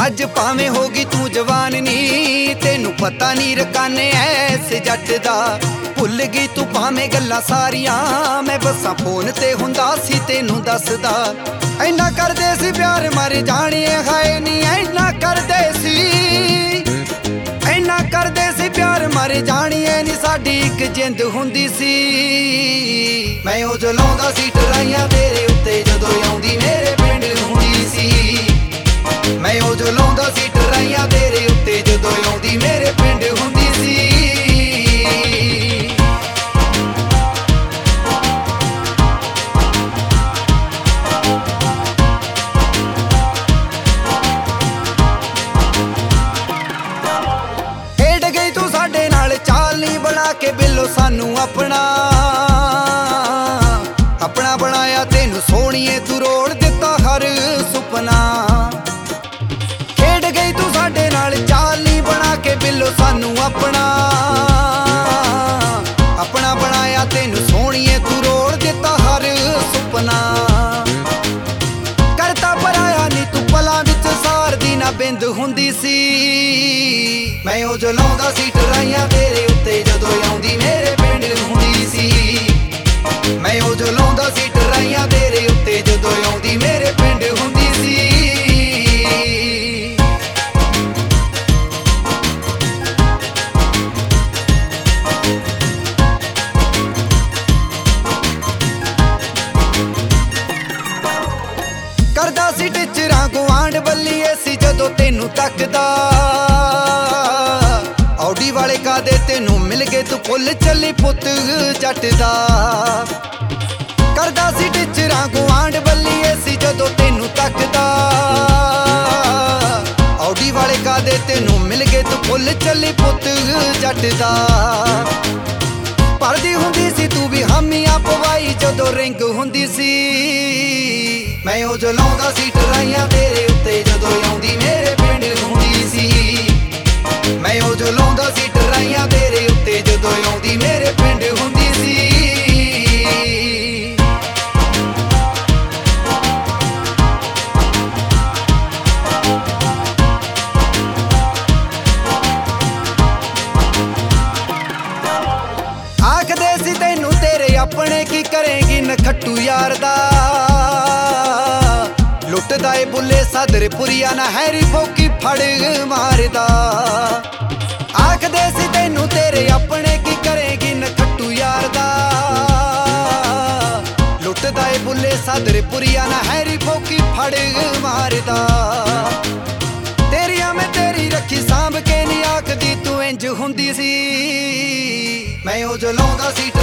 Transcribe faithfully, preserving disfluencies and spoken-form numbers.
अज भावें होगी तू जवान नी, तेनू पता नी रकाने ऐस जट दा। भुल गई तू भावें गल्लां सारियां, मैं बसां फोन ते हुंदा सी तेनू दसदा। ऐना करदे सी प्यार मर जाने हाय नी, ऐना करदे सी ऐना करदे सी प्यार मर जानिए नी, साडी इक जिंद हुंदी सी। मैं ओ जलाउंदा सी टराइयां तेरे उत्ते जदों आउंदी मेरे पिंड हुंदी सी। मैं ओ जलाउंदा सी टराइयां तेरे उत्ते जदों आउंदी मेरे पिंड हुंदी सी। के बिलो सानू अपना अपना बनाया, तेनू सोहणीए तू रोल दिता हर सुपना। खेड गई तू साडे नाल चाल नी बना के बिलो सानू अपना अपना बनाया, तेनू सोहणीए तू रोल दिता हर सुपना। करता पराया नी तू पलां विच सार दी ना बिंद हुंदी सी। मैं ओ जलाउंदा सी टराइयां तेरे उत्ते जदों आउंदी मेरे पिंड हुंदी सी। मैं ओ जलाउंदा सी टराइयां तेरे उत्ते जदों आउंदी मेरे पिंड हुंदी सी। करदा सी टिचरां गुआंढ बल्लीए सी जदों तेनू तकदा। औडी वाले कादे तेनू मिल गए तू फुल चली पुत जट दा। करदा सी टिचरां गुआंढ बल्लीए सी जदों तेनू तकदा। औडी वाले कादे तेनू मिल गए तू फुल चली पुत जट दा। भरदी हुंदी सी तू भी हामियां पवाई जदों रिंग हुंदी सी। मैं ओ जलाउंदा सी टराइयां तेरे उत्ते जदों आउंदी मेरे पिंड हुंदी सी। मैं ओ जलाउंदा सी टराइयां तेरे उत्ते जदों आउंदी मेरे पिंड हुंदी सी। आखदे सी तैनू तेरे अपने की करेंगी नखट्टू यार दा। लुटदा ए बुले सदर पुरिया ना हैरी फोकी फड़ मारदा। आखदे सी तैनू तेरे अपने की करेगी नखट्टू यार दा। लुटदा ए बुले सदर पुरिया ना हैरी फोकी फड़ मारदा। तेरिया मैं तेरी रखी सांभ के नी आखदी तू इंज हुंदी सी। मैं ओ जलाउंदा सी